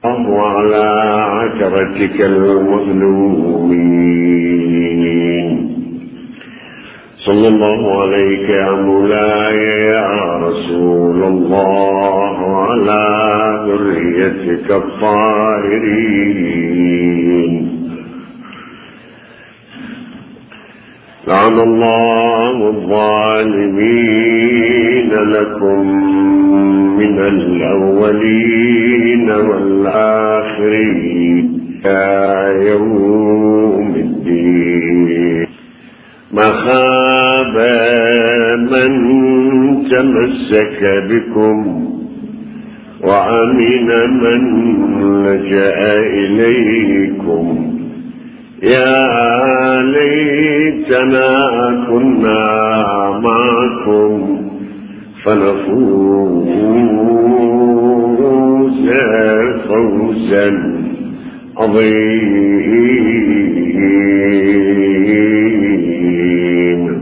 وعلى عشرتك المظلومين. صلى الله عليك يا مولاي يا رسول الله وعلى ذريتك الطاهرين. لعن الله الظالمين لكم من الأولين والآخرين إلى يوم الدين. ما خاب من تمسك بكم وأمن من لجأ إليكم. يا ليتنا كنا معكم فنفوز فوزا عظيما.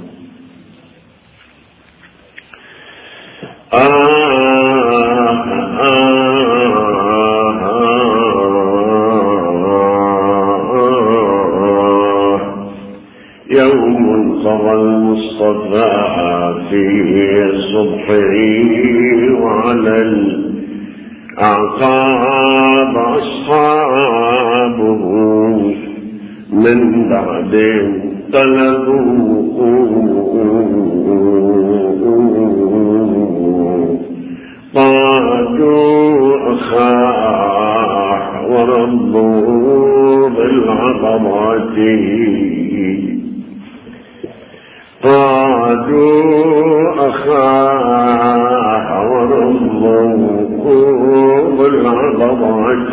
يوم طغى المصطفى فيه صبحه وعلى الأعقاب أصحابه من بعد طلبوا قادوا أخاه وربوا بالعظمات. قادوا أخاه وربوا بالعظمات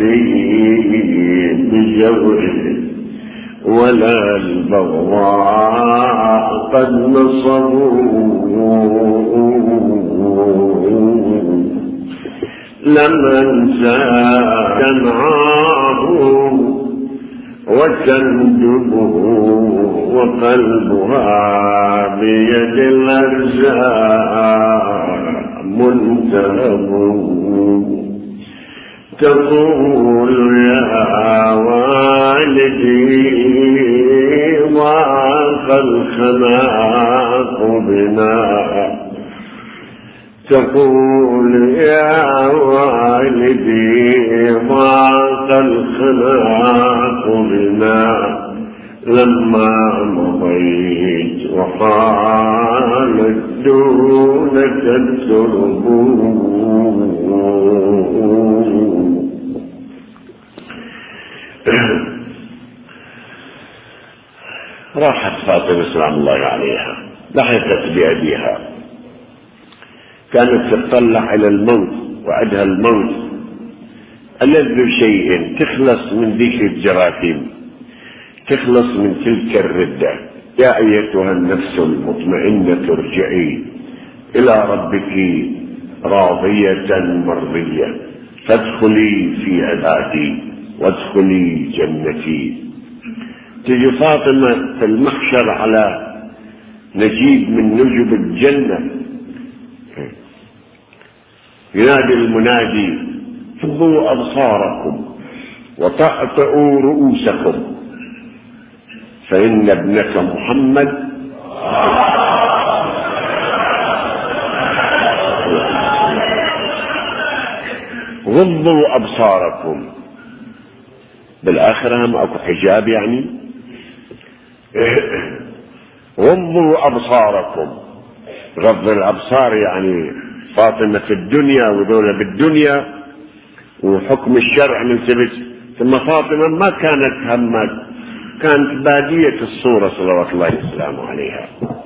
بجوره ولا البغضاء قد نصبوا. لمن ساكنعاه وتندبه وقلبها بيد الأرزاق منتهب. تقول يا والدي ضاق الخلاق بنا. تقول يا والدي ضاق الخلاق بنا لما مضيت وحالت دونك الترب. راحت فاطمة سلام الله عليها ضحكت بأبيها. كانت تطلع إلى الموت وعدها الموت ألذ شيء تخلص من ذيك الجراثيم، تخلص من تلك الردة. يا أيتها النفس المطمئنة ارجعي إلى ربك راضية مرضية فادخلي في عبادي وادخلي جنتي. تجي فاطمة في المحشر على نجيب من نجب الجنة، ينادي المنادي فضوا أبصاركم وطأطئوا رؤوسكم فإن ابنك محمد غضوا أبصاركم. بالآخرة هم أكو حجاب يعني غضوا أبصاركم. غض الأبصار يعني فاطمة في الدنيا وذولا بالدنيا وحكم الشرع من ثبت. ثم فاطمة ما كانت همت، كانت بادية الصورة صلوات الله وسلامه عليها.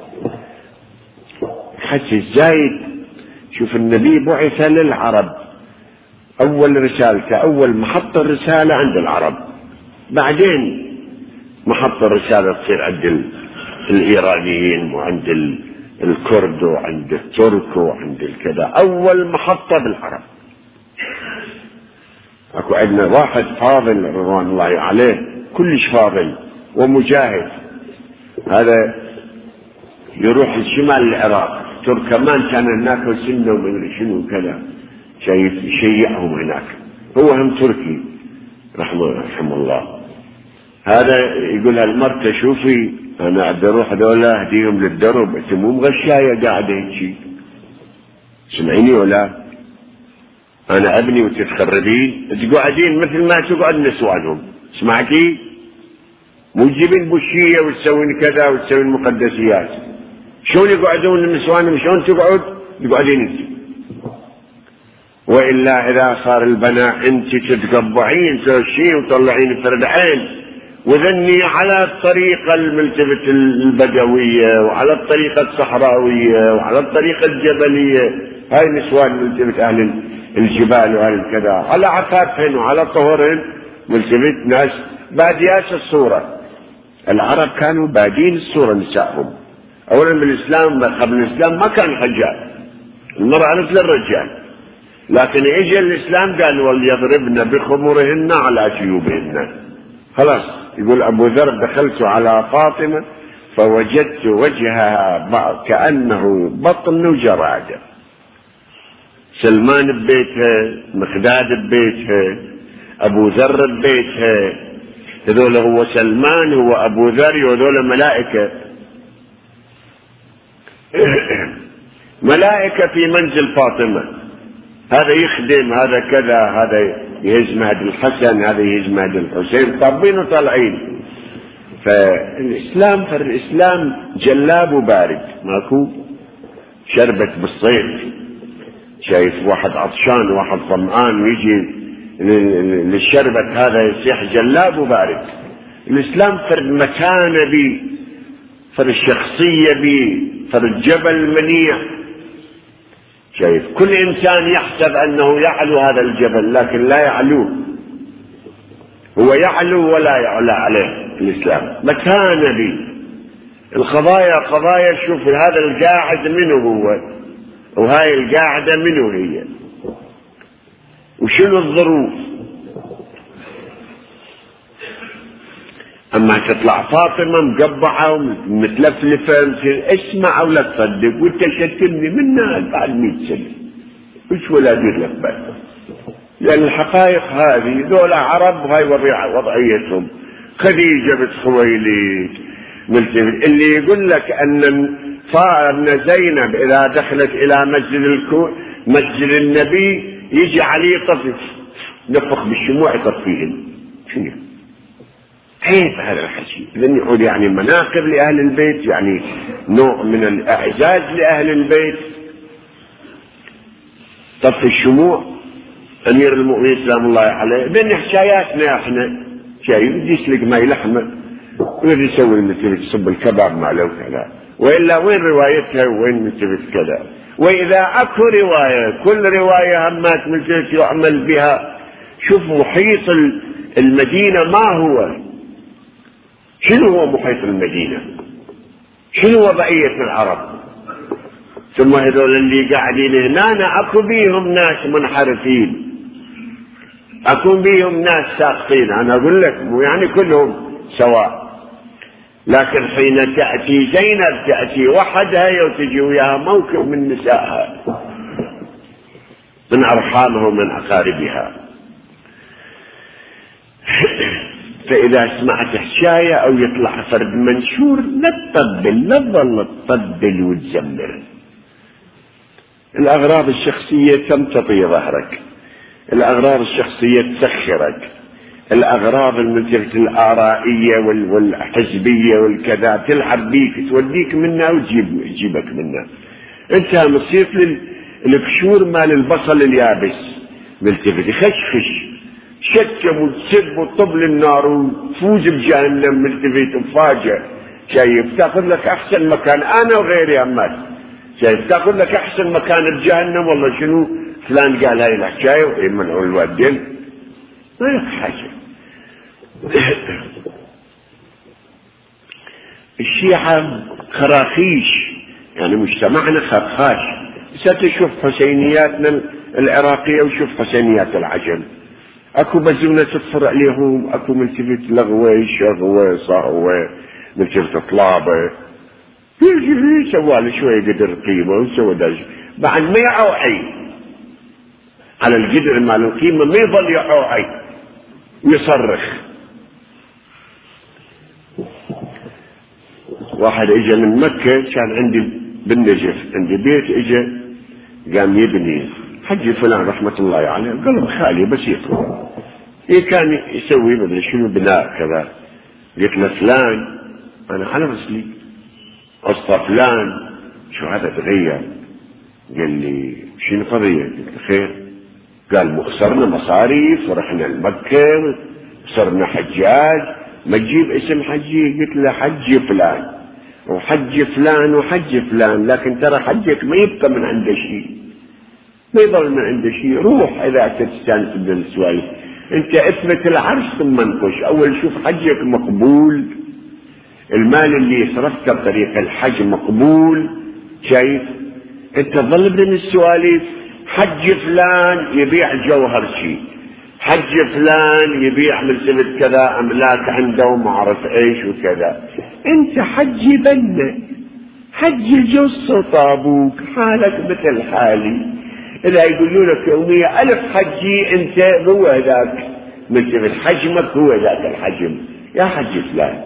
حتى الزايد شوف النبي بعث للعرب، أول رسالته أول محطة الرسالة عند العرب، بعدين محطة الرسالة تصير عند الإيرانيين وعند الكرد وعند الترك وعند الكذا. أول محطة بالعرب. أكو عندنا واحد فاضل رضوان الله عليه كلش فاضل ومجاهد، هذا يروح الشمال العراق تركمان كان هناك وسنة ومدري شنو كذا، شيعهم هناك هو هم تركي رحمه الله. هذا يقول هالمرته شوفي انا ابي اروح هذولا اهديهم للدرب، انت مو مغشايه قاعده هيك، سمعيني ولا انا ابني وتتخربين تقعدين مثل ما تقعد نسوانهم، اسمعكي مو تجيبين بوشيه وتسوين كذا وتسوين مقدسيات. شلون يقعدون النسوان شلون تقعدين انت؟ والا اذا صار البناء انت تتقبعين ترشين وتطلعين فرد عين وذني على الطريقه الملتفت البدويه وعلى الطريقه الصحراويه وعلى الطريقه الجبليه، هاي نسوان ملتفت اهل الجبال واهل الكذا، على عفافهن وعلى طهرهن ملتفت ناس باديات الصوره. العرب كانوا بادين الصوره نسائهم. اولا بالاسلام قبل الاسلام ما كان حجاب، المراه مثل الرجال، لكن اجى الاسلام قال وليضربن بخمرهن على جيوبهن. خلاص يقول ابو ذر دخلت على فاطمه فوجدت وجهها كانه بطن جراده. سلمان ببيتها، مقداد ببيتها، ابو ذر ببيتها، هذول هو سلمان هو ابو ذر وهذول ملائكه ملائكه في منزل فاطمه، هذا يخدم هذا كذا، هذا يهز مهد الحسن، هذا يهز مهد الحسين، طابين وطالعين. فالإسلام جلاب وبارد، ماكو شربت بالصيف، شايف واحد عطشان واحد ظمآن ويجي للشربت هذا يصيح جلاب وبارد. الإسلام فرد مكانة بي، فرد الشخصية بي، فرد الجبل منيع. شايف كل إنسان يحسب أنه يعلو هذا الجبل لكن لا يعلوه، هو يعلو ولا يعلى عليه. الإسلام مكانة بي، القضايا قضايا شوف هذا القاعد منه هو وهاي القاعدة منه هي وشنو الظروف. أما تطلع فاطمة مقبعة ومتلفلفة اسمع ولا تصدق وانت شتمني منها بعد 100 سنة وش ولا دير لك بس، لأن الحقائق هذه دول عرب هاي وضعيتهم. خديجة بنت خويلد اللي يقول لك أن زينب إذا دخلت إلى مسجد النبي يجي عليه طفل نفخ بالشموع يطفيهن. شنو عيب هذا الحكي؟ إذن يقول يعني مناقب لأهل البيت، يعني نوع من الإعزاز لأهل البيت. طفي الشموع أمير المؤمنين سلام الله عليه بين حكاياتنا احنا شيء يجي يسلق ماي لحمه ويجي يسوي مثل يصب الكباب مع لو كذا، والا وين روايتها وين مثل كذا. واذا اكو روايه كل روايه همات مثل يعمل بها. شوف محيط المدينه ما هو، شنو هو محيط المدينه، شنو وضعيه العرب. ثم هذول اللي قاعدين هنا اكو بيهم ناس منحرفين، أكون بيهم ناس ساقطين، أنا أقول لك مو يعني كلهم سواء، لكن حين تأتي زينب تأتي وحدها وتجي وياها موكب من نسائها من أرحامها ومن أقاربها. فإذا سمعت حكاية أو يطلع فرد منشور لا تطبل، لا تظل تطبل وتزمر. الأغراض الشخصية تمتطي ظهرك، الأغراض الشخصية تسخرك، الأغراض الملتفت الآرائية والحزبية والكذا تلعب بيك توديك منها وتجيبك منها. انت مصير للقشور مال البصل اليابس ملتفت يخشخش شكم وتسب وطبل النار وتفوز بجهنم ملتفت وفاجئ. شايف تاخذ لك أحسن مكان أنا وغيري أمات، شايف تاخذ لك أحسن مكان بجهنم. والله شنو فلان قال هاي الحكاية ويمنعوا الوالدين ما لك حاجة. الشيعة خراخيش، يعني مجتمعنا خرخاش. ستشوف حسينياتنا العراقية وشوف حسينيات العجم، اكو بزونة تطفر عليهم، اكو ملتفت لغوة شغوة صهوة ملتفت طلابة سوالي شوية قدر قيمة وسوى داج بعد ما يعوحي على الجذع مال القيمة، ما يظل يحوعي ويصرخ. واحد اجى من مكة، كان عندي بالنجف عندي بيت، اجى قام يبني حجي فلان رحمة الله عليه، قلب خالي بسيط، كان يسوي مدري شنو بناء كذا. قلت له فلان انا على رسلي قصة فلان، شو هذا تغير؟ قال لي شنو قضية؟ قلت له خير. قال خسرنا مصاريف ورحنا لمكة صرنا حجاج، ما تجيب اسم حجي؟ قلت له حجي فلان وحج فلان وحج فلان، لكن ترى حجك ما يبقى من عنده شيء، ما يضل من عنده شيء. روح اذا تستانس بالسوالف، انت اثبت العرش ثم انقش. اول شوف حجك مقبول، المال اللي يصرفته بطريق الحج مقبول، شايف؟ انت ظل من السوالف. حج فلان يبيع جوهر شيء، حج فلان يبيع من سبت كذا املاك عنده وما اعرف ايش وكذا. انت حج بنه، حج جص طابوك، حالك مثل حالي. اذا يقولوا لك يومية 1000 حجي، انت هو ذاك من سبت حجمك، هو ذاك الحجم يا حج فلان.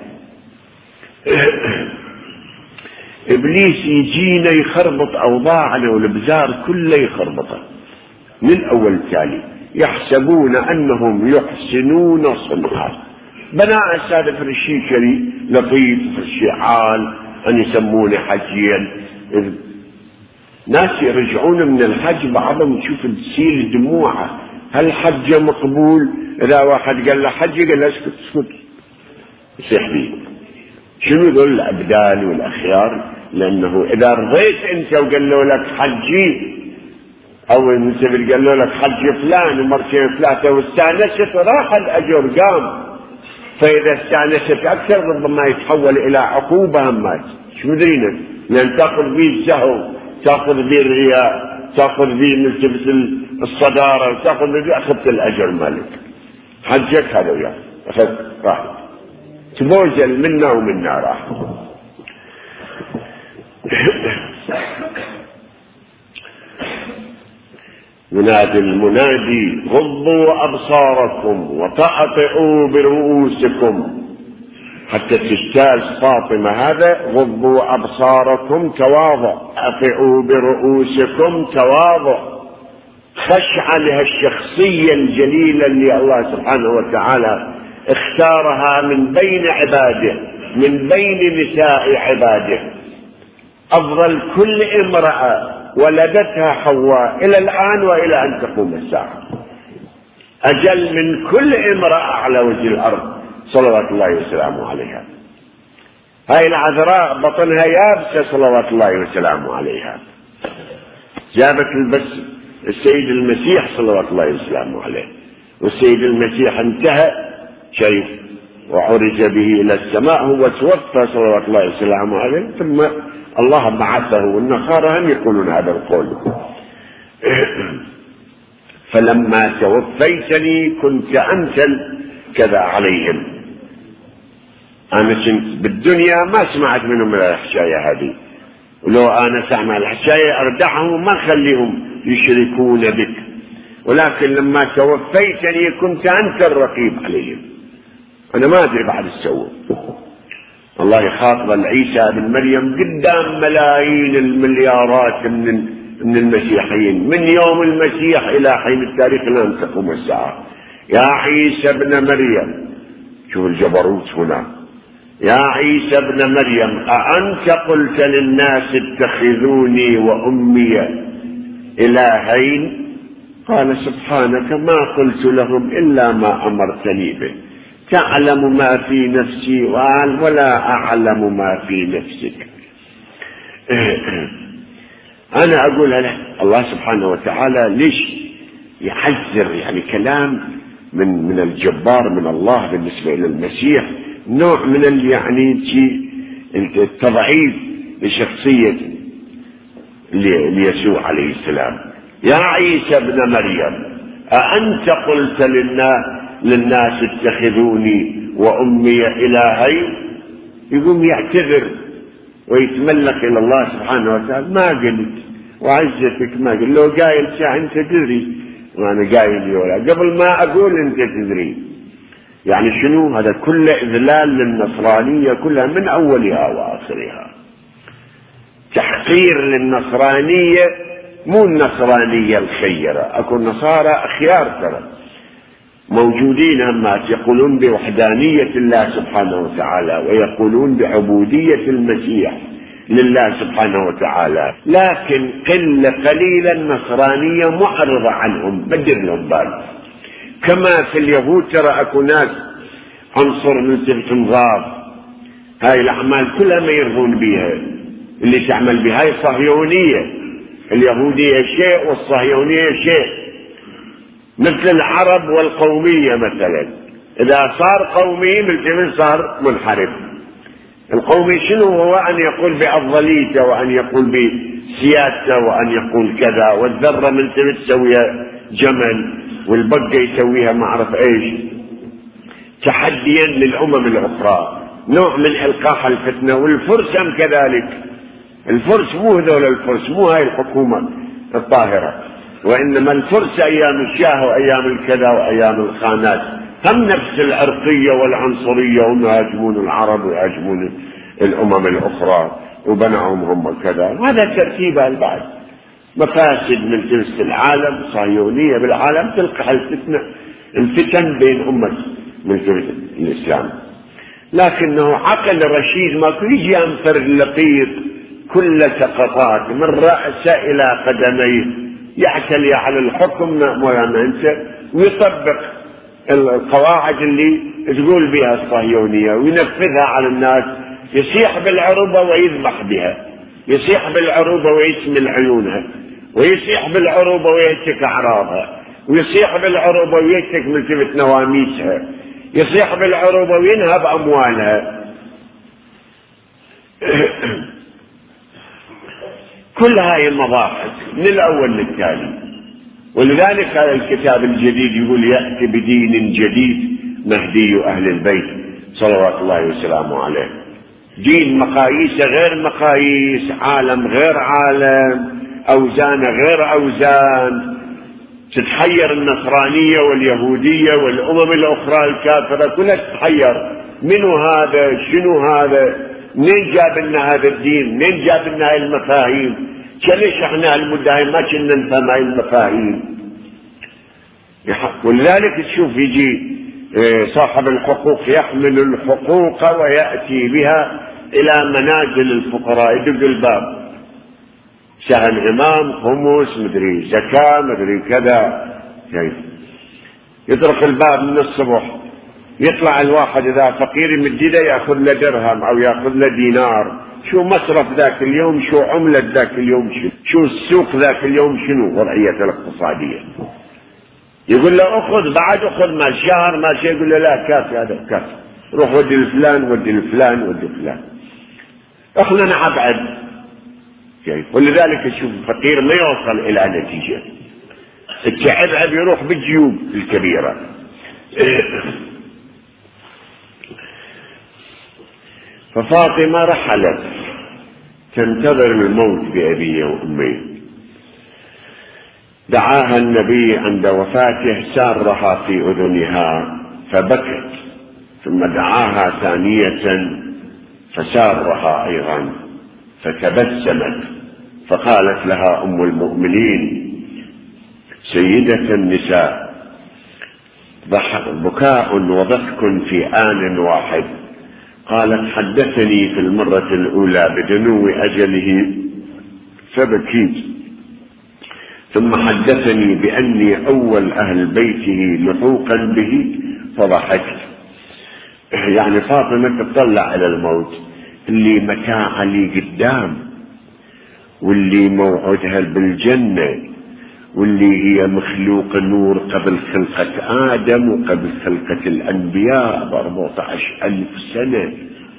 ابليس يجينا يخربط اوضاعنا والابزار كله يخربطه من اول تالي. يحسبون انهم يحسنون صنعا، بناء السادة فرشي شري لطيف فرشي حال ان يسمونه حجيا. ناس يرجعون من الحج بعضهم تشوف تسيل دموعه، هل حجه مقبول؟ اذا واحد قال له حجي قال له اسكت اسكت يصيح بيه. شنو ذول الابدال والاخيار؟ لانه اذا رضيت انت وقال له لك حجي، او من سبيل قال له لك حج فلان ومرتين ثلاثه واستانست، راح الاجر قام. فاذا استانست اكثر ربما يتحول الى عقوبه همات، شو مدرينا؟ لان تاخذ به السهو، تاخذ به الرياء، تاخذ به من سبيل الصداره، تاخذ به اخذت الاجر مالك. حجك هذا وياه اخذ راح تبوزل منا ومنا راح. ينادي المنادي غضوا أبصاركم وطأطئوا برؤوسكم، حتى تجتاز فاطمة هذا غضوا أبصاركم تواضع، أطئوا برؤوسكم تواضع، خشعة لها الشخصية الجليلة اللي الله سبحانه وتعالى اختارها من بين عباده، من بين نساء عباده. أفضل كل امرأة ولدتها حواء إلى الآن وإلى أن تقوم الساعة، أجل من كل امرأة على وجه الأرض صلوات الله وسلامه عليها. هاي العذراء بطنها يابسة صلوات الله وسلامه عليها، جابت البس السيد المسيح صلوات الله وسلامه عليه، والسيد المسيح انتهى شيء وعرج به إلى السماء، هو توفى صلوات الله وسلامه عليه، ثم الله بعثه. والنصارى هم يقولون هذا القول. فلما توفيتني كنت أنت كذا عليهم. أنا كنت بالدنيا ما سمعت منهم الحكاية هذه، ولو أنا سمع الحكاية أردعهم وما خليهم يشركون بك، ولكن لما توفيتني كنت أنت الرقيب عليهم. أنا ما أدري بعد السوء. الله يخاطب عيسى بن مريم قدام ملايين المليارات من المسيحيين، من يوم المسيح إلى حين التاريخ لن تقوم الساعة. يا عيسى ابن مريم، شوف الجبروت هنا، يا عيسى ابن مريم أأنت قلت للناس اتخذوني وأمي إلهين؟ قال سبحانك ما قلت لهم إلا ما أمرتني به، تعلم ما في نفسي ولا أعلم ما في نفسك. أنا أقول لك الله سبحانه وتعالى ليش يحذر؟ يعني كلام من الجبار من الله بالنسبة إلى المسيح، نوع من يعني التضعيف لشخصية ليسوع عليه السلام. يا عيسى ابن مريم أأنت قلت للناس اتخذوني وأمي إلهين؟ يقوم يعتذر ويتملك إلى الله سبحانه وتعالى، ما قلت وعزتك ما قلت. لو قايل انت تدري وأنا قايل ولا قبل ما أقول أنت تدري. يعني شنو هذا؟ كله إذلال للنصرانية كلها من أولها وآخرها، تحقير للنصرانية. مو النصرانية الخيرة، أكو نصارى أخيار ترى موجودين، أما يقولون بوحدانية الله سبحانه وتعالى ويقولون بعبودية المسيح لله سبحانه وتعالى، لكن قليلا نصرانية معرضة عنهم، بدر لهم بال. كما في اليهود ترى أكو ناس عنصر من التنظاف، هاي الأعمال كلها ما يرضون بها، اللي تعمل بها هاي صهيونية. اليهودية شيء والصهيونية شيء، مثل العرب والقومية مثلا. إذا صار قومي مثل صار منحرف. القومي شنو هو؟ أن يقول بأفضليته وأن يقول بسيادته وأن يقول كذا، والذرة من تسويها جمل والبقة يسويها ما أعرف إيش، تحديا للأمم الأخرى، نوع من إلقاح الفتنة. والفرس هم كذلك. الفرس مو هذول الفرس، مو هاي الحكومة الطاهرة، وإنما الفرس أيام الشاه وأيام الكذا وأيام الخانات هم نفس العرقية والعنصرية، هم يهاجمون العرب ويهاجمون الأمم الأخرى وبنعهم هم كذا. وهذا ترتيبها البعض مفاسد من جنس العالم، صهيونية بالعالم تلقح الفتن بين أمة من جنس الإسلام. لكنه عقل رشيد ما يجي أنفر لقيط كل سقطات من رأسه إلى قدميه، يعتلي على الحكم مولانا أنت، ويطبق القواعد اللي تقول بها الصهيونية وينفذها على الناس. يصيح بالعروبة ويذبح بها، يصيح بالعروبة ويسمل عيونها، ويصيح بالعروبة ويهتك أعراضها، ويصيح بالعروبة ويهتك ملتفت نواميسها، يصيح بالعروبة وينهب أموالها. كل هاي المضاحك من الأول للتالي. ولذلك هذا الكتاب الجديد يقول يأتي بدين جديد مهدي أهل البيت صلوات الله وسلامه عليه. دين مقاييس غير مقاييس، عالم غير عالم، أوزان غير أوزان. تتحير النصرانية واليهودية والأمم الأخرى الكافرة كلها تتحير، منو هذا؟ شنو هذا؟ منين جاب لنا هذا الدين؟ منين جاب لنا هاي المفاهيم؟ ليش احنا المدعي ما كنا نفهم هاي المفاهيم؟ ولذلك تشوف يجي صاحب الحقوق يحمل الحقوق ويأتي بها إلى منازل الفقراء، يدق الباب، سهم إمام، خمس، مدري زكاة، مدري كذا، يطرق الباب من الصبح، يطلع الواحد إذا فقير مديده يأخذ له درهم أو يأخذ له دينار. شو مصرف ذاك اليوم؟ شو عملة ذاك اليوم؟ شو السوق ذاك اليوم؟ شنو وضعية الاقتصادية؟ يقول له أخذ، بعد أخذ ما شهر ما شيء، يقول له لا كافي، هذا كافي، روح ودي لفلان ودي لفلان ودي لفلان. احنا نعبعد. ولذلك تشوف الفقير ما يوصل إلى نتيجة، التعبعب يروح بالجيوب الكبيرة. ففاطمة رحلت تنتظر الموت بأبيها وأمي. دعاها النبي عند وفاته، سارها في أذنها فبكت، ثم دعاها ثانية فسارها أيضا فتبسمت، فقالت لها أم المؤمنين سيدة النساء بكاء وضحك في آن واحد. قالت حدثني في المرة الأولى بدنو أجله فبكيت، ثم حدثني بأني أول أهل بيته لحوقا به فضحكت. يعني فاطمة تطلع إلى الموت اللي متاع لي قدام، واللي موعدها بالجنة، واللي هي مخلوق نور قبل خلقة آدم وقبل خلقة الأنبياء ب14,000 سنة،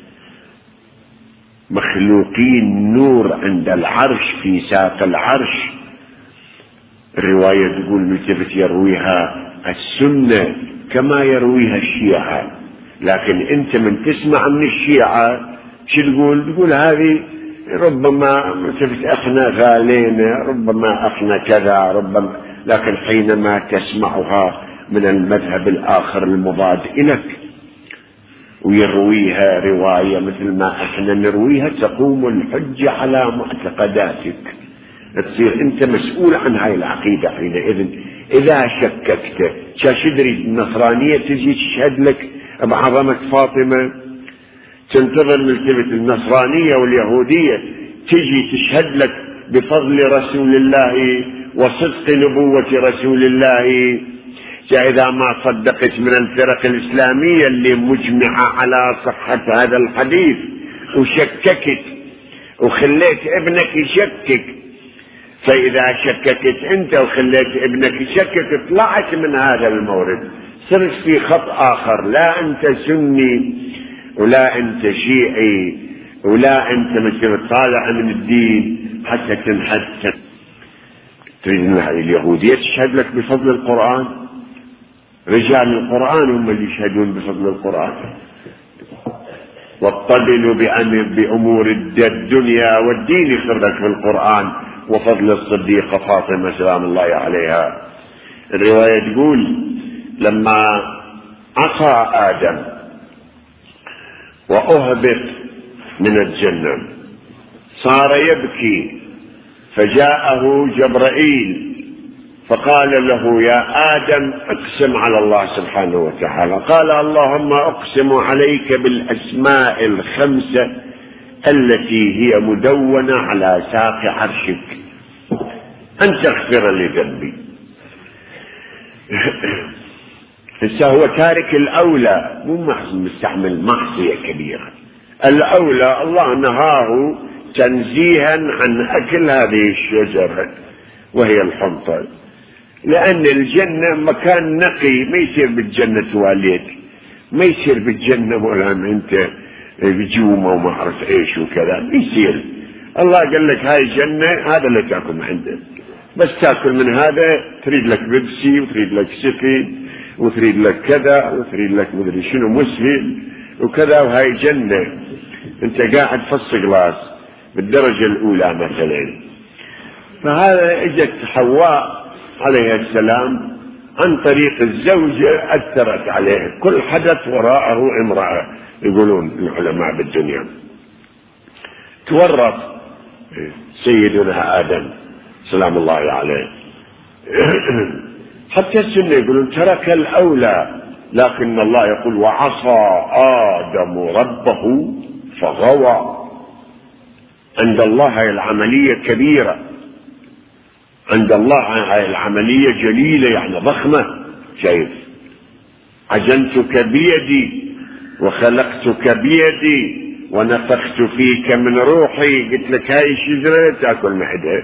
مخلوقين نور عند العرش في ساق العرش. الرواية تقول ملتفت يرويها السنة كما يرويها الشيعة، لكن انت من تسمع من الشيعة شو تقول هذه ربما ملتفت احنا غالينا، ربما احنا كذا، ربما لكن حينما تسمعها من المذهب الآخر المضاد إليك ويرويها رواية مثل ما احنا نرويها، تقوم الحجة على معتقداتك، تصير انت مسؤول عن هاي العقيدة حينئذ. اذا شككت شدري النصرانية تجي تشهد لك بعظمة فاطمة، تنتظر ملتفت النصرانية واليهودية تجي تشهد لك بفضل رسول الله وصدق نبوة رسول الله. إذا ما صدقت من الفرق الإسلامية اللي مجمعة على صحة هذا الحديث وشككت وخليت ابنك يشكك، فإذا شككت أنت وخليت ابنك يشكك طلعت من هذا المورد، صرت في خط آخر، لا أنت سني ولا أنت شيعي ولا أنت مثل طالع من الدين حتى تنحد. تريد اليهودية تشهد لك بفضل القرآن، رجال القرآن هم اللي يشهدون بفضل القرآن. واطللوا بأمور الدنيا والدين يخرجك في القرآن وفضل الصديقة فاطمة سلام الله عليها. الرواية تقول لما عصى آدم وأهبط من الجنة صار يبكي، فجاءه جبرائيل فقال له يا آدم اقسم على الله سبحانه وتعالى. قال اللهم اقسم عليك بالأسماء الخمسة التي هي مدونة على ساق عرشك أن تغفر لي ذنبي. هو تارك الأولى، مو مستعمل معصية كبيرة، الأولى الله نهاه تنزيها عن أكل هذه الشجرة وهي الحنطة، لأن الجنة مكان نقي، ما يصير بالجنة تواليت، ما يصير بالجنة مولانا أنت بجومة وما أعرف إيش وكذا، ما يصير. الله قال لك هاي الجنة هذا اللي تأكل من عنده، بس تأكل من هذا تريد لك بيبسي وتريد لك سفن وتريد لك كذا وتريد لك مدري شنو مسهل وكذا، وهاي جنة أنت قاعد فص جلاس بالدرجة الأولى مثلا. فهذا اجت حواء عليه السلام عن طريق الزوجة أثرت عليه، كل حدث وراءه امرأة يقولون العلماء بالدنيا. تورط سيدنا آدم سلام الله عليه حتى السنة يقولون ترك الأولى، لكن الله يقول وعصى آدم ربه فغوى. عند الله هاي العملية كبيرة، عند الله هاي العملية جليلة يعني ضخمة. شايف عجنتك بيدي وخلقتك بيدي ونفخت فيك من روحي، قلت لك هاي الشجرة تأكل معدها.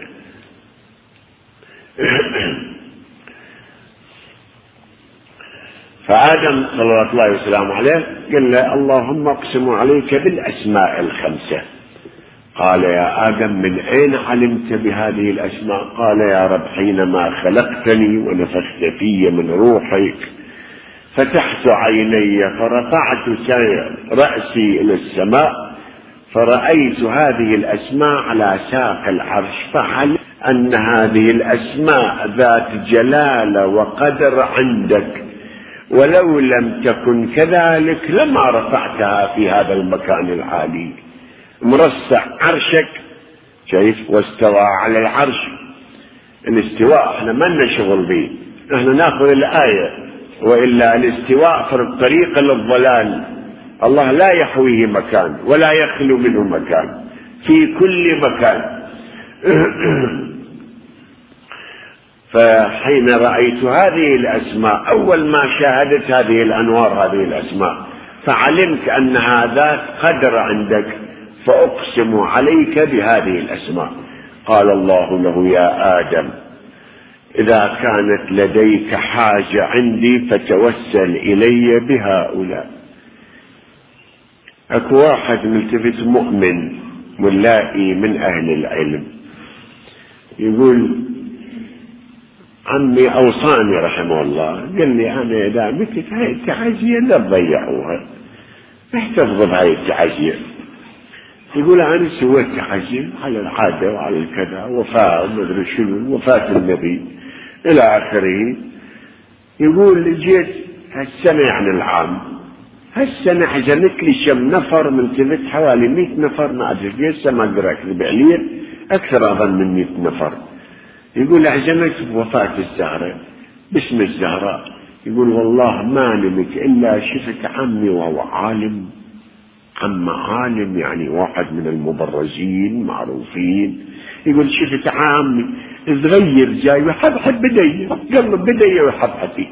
فآدم صلى الله عليه وسلم عليه قال له اللهم اقسم عليك بالأسماء الخمسة. قال يا آدم من أين علمت بهذه الأسماء؟ قال يا رب حينما خلقتني ونفخت في من روحك فتحت عيني فرفعت رأسي إلى السماء فرأيت هذه الأسماء على ساق العرش، فعلمت أن هذه الأسماء ذات جلالة وقدر عندك، ولو لم تكن كذلك لما رفعتها في هذا المكان العالي. مرصع عرشك شايف واستوى على العرش. الاستواء احنا ما لنا شغل به، احنا ناخذ الآية، وإلا الاستواء في الطريق للضلال. الله لا يحويه مكان ولا يخلو منه مكان، في كل مكان. فحين رأيت هذه الأسماء أول ما شاهدت هذه الأنوار هذه الأسماء فعلمت أن هذا قدر عندك، فأقسم عليك بهذه الأسماء. قال الله له يا آدم إذا كانت لديك حاجة عندي فتوسل إلي بهؤلاء. أكو واحد ملتفت مؤمن ملائي من أهل العلم يقول عمي أوصاني رحمه الله، قال لي أنا إذا متت هاي التعزية لا تضيعوها، احتفظوا بهاي التعزية. يقول أنا سويت تعزية على العادة وعلى الكذا، وفاة ومدري شنو، وفاة النبي إلى آخره. يقول جيت هالسنة يعني العام، هالسنة حزنت لي كم نفر من تبت حوالي 100 نفر، ما أدري لسه ما أقدر أكذب عليه، أكثر أظن من 100 نفر. يقول حزنت بوفاة الزهرة باسم الزهراء. يقول والله ما نمت إلا شفت عمي وهو عالم، عالم يعني واحد من المبرزين معروفين. يقول شفت عمي صغير جاي وحبحب بدي، قلب بدي وحبحبي،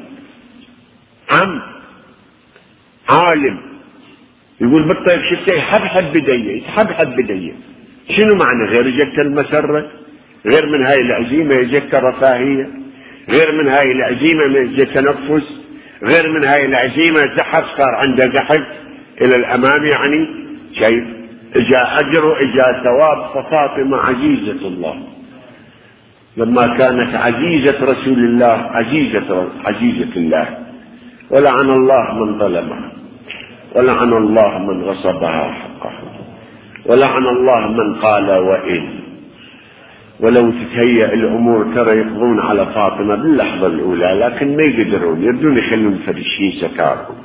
عالم. يقول بالطيب شفته يحبحب بدي، يتحبحب بدي. شنو معنى؟ غير جك المسرة، غير من هاي العزيمة يجك رفاهية، غير من هاي العزيمة يجك تنفس، غير من هاي العزيمة زحف صار عنده زحف إلى الأمام. يعني شايف إجا أجر وإجا ثواب. ففاطمة عزيزة الله لما كانت عزيزة رسول الله، عزيزة الله. ولعن الله من ظلمها، ولعن الله من غصبها حقها، ولعن الله من قال وإن. ولو تتهيأ الأمور ترى يقضون على فاطمة باللحظة الأولى، لكن ما يقدرون، يردون يخلون فرشين سكارهم.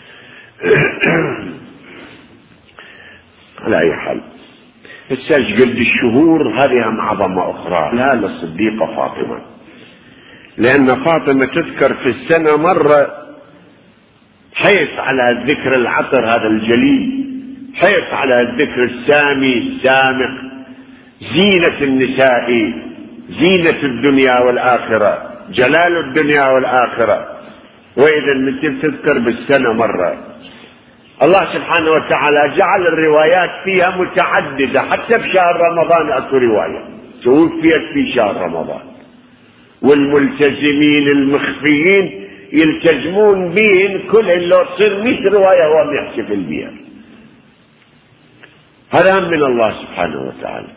على أي حال الساج قد الشهور هذه هم عظمة أخرى لا للصديقة فاطمة، لأن فاطمة تذكر في السنة مرة، حيث على الذكر العطر هذا الجليل، حيث على الذكر السامي السامق، زينة النساء، زينة الدنيا والآخرة، جلال الدنيا والآخرة. وإذا من تذكر بالسنة مرة. الله سبحانه وتعالى جعل الروايات فيها متعددة، حتى بشهر رمضان أكو رواية توفيت في شهر رمضان، والملتزمين المخفيين يلتزمون بين كل اللي تصير 100 رواية هو يحتفل بها. هذا من الله سبحانه وتعالى.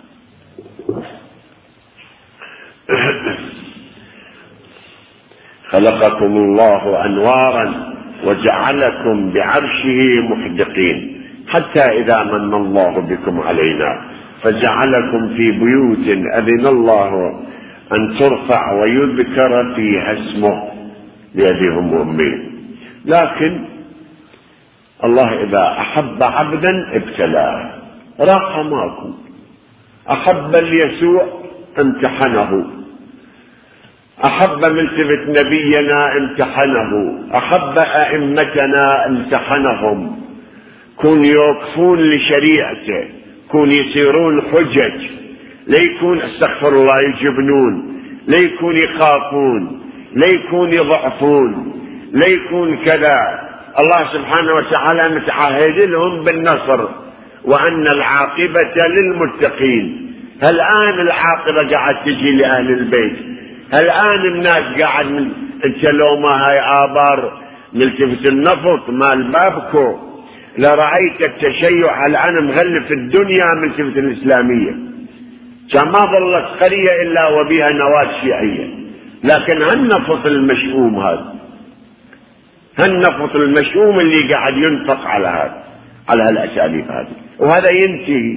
خلقكم الله أنوارا وجعلكم بعرشه محدقين، حتى إذا من الله بكم علينا فجعلكم في بيوت أذن الله أن ترفع ويذكر فيها اسمه بيدهم وأمين. لكن الله إذا أحب عبدا ابتلاه، راحة ماكو. أحب اليسوع امتحنه، أحب ملتفت نبينا امتحنه، أحب أئمتنا امتحنهم. كون يوقفون لشريعته، كون يصيرون حجج، ليكون استغفر الله يجبنون، ليكون يخافون، ليكون يضعفون، ليكون كذا. الله سبحانه وتعالى متعهد لهم بالنصر وأن العاقبة للمتقين. الآن العاقبة قاعد تجي لأهل البيت، الآن الناس قاعد انت لو ما هاي آبار ملتفت النفط مال بابكو لرأيت التشيع الآن مغلف الدنيا ملتفت الإسلامية. كان ما ظلت قرية إلا وبها نواة شيعية. لكن هالنفط المشؤوم هذا، هالنفط المشؤوم اللي قاعد ينفق على هذا، على هالأساليب هذه، وهذا ينتهي.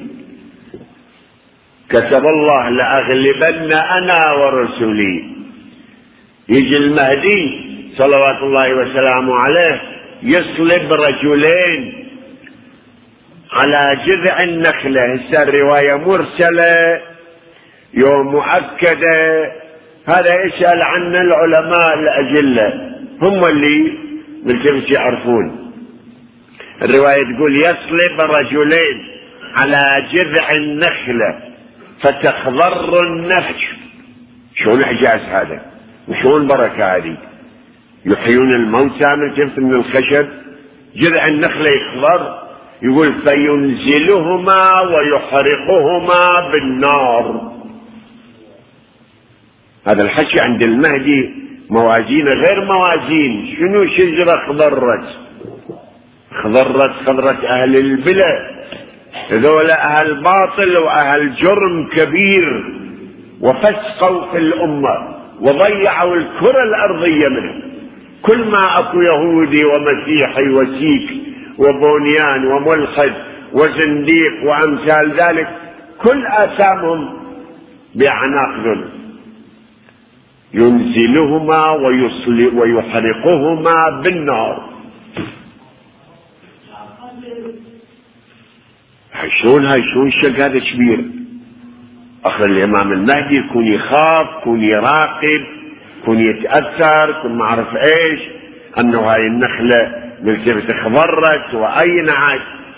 كتب الله لأغلبن أنا ورسلي. يجي المهدي صلوات الله وسلامه عليه يصلب رجلين على جذع النخلة. هسه الرواية مرسلة يوم مؤكدة، هذا يسأل عنه العلماء الأجلة، هم اللي بالكيف يعرفون. الرواية تقول يصلب رجلين على جذع النخلة فتخضر النفس. شلون الإعجاز هذا وشلون البركة هذه؟ يحيون الموتى من الخشب، جذع النخلة يخضر. يقول فينزلهما ويحرقهما بالنار. هذا الحكي عند المهدي موازين غير موازين. شنو شجرة خضرت أهل البلاد، هذولا أهل باطل وأهل جرم كبير، وفسقوا في الأمة وضيعوا الكرة الأرضية منهم. كل ما أكو يهودي ومسيحي وسيك وبونيان وملحد وزنديق وأمثال ذلك، كل آثامهم بأعناق ذل. ينزلهما ويحرقهما بالنار. شلون شق هذا كبير. اخر الامام المهدي يكون يخاف، يكون يراقب، يكون يتاثر، يكون ما اعرف ايش، انه هاي النخله ملتفت اخضرت واينعت.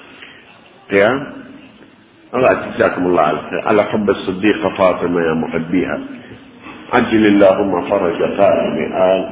الله جزاكم الله على حب الصديقه فاطمه يا محبيها. عجل اللهم فرج قائم آل.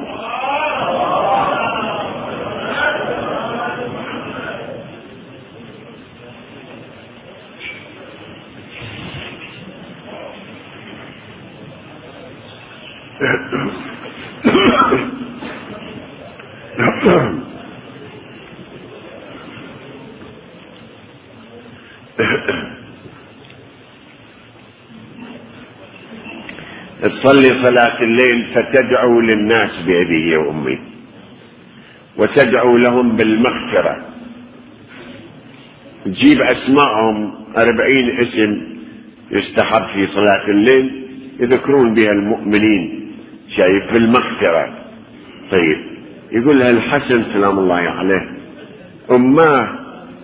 تصلي صلاة الليل فتدعو للناس بأبي وأمي وتدعو لهم بالمغفرة، تجيب أسماءهم 40 اسم يستحب في صلاة الليل يذكرون بها المؤمنين، شايف بالمغفرة. طيب يقول لها الحسن سلام الله عليه: أماه